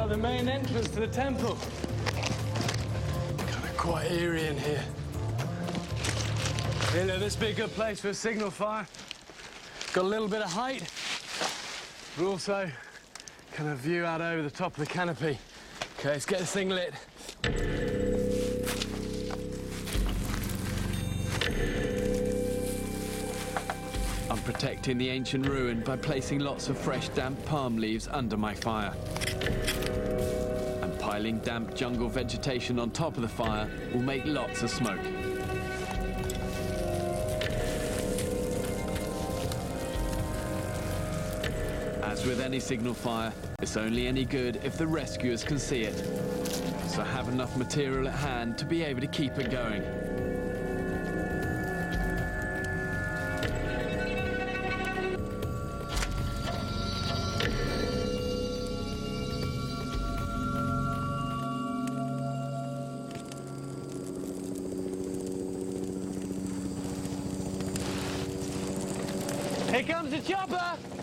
the main entrance to the temple. Kind of quite eerie in here. Hey, look, this would be a good place for a signal fire. Got a little bit of height, but also kind of view out over the top of the canopy. Okay, let's get this thing lit. I'm protecting the ancient ruin by placing lots of fresh damp palm leaves under my fire. And piling damp jungle vegetation on top of the fire will make lots of smoke. As with any signal fire, it's only any good if the rescuers can see it. So have enough material at hand to be able to keep it going. Here comes the chopper!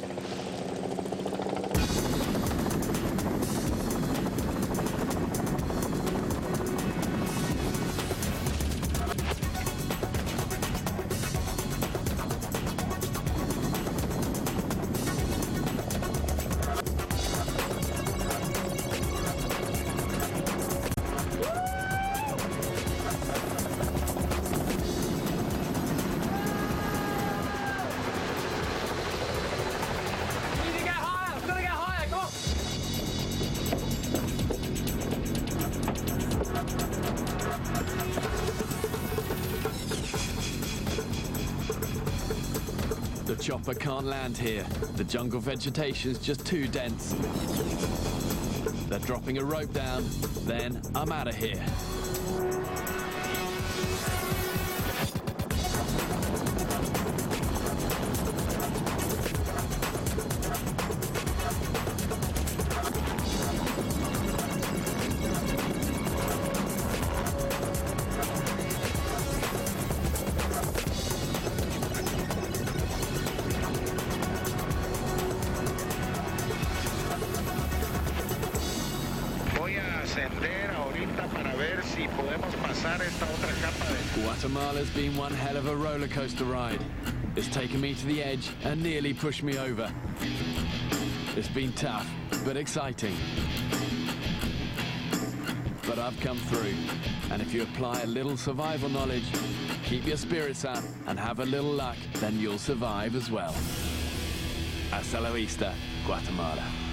The chopper can't land here. The jungle vegetation's just too dense. They're dropping a rope down, then I'm out of here. Guatemala's been one hell of a roller coaster ride. It's taken me to the edge and nearly pushed me over. It's been tough, but exciting. But I've come through, and if you apply a little survival knowledge, keep your spirits up, and have a little luck, then you'll survive as well. Hasta la vista, Guatemala.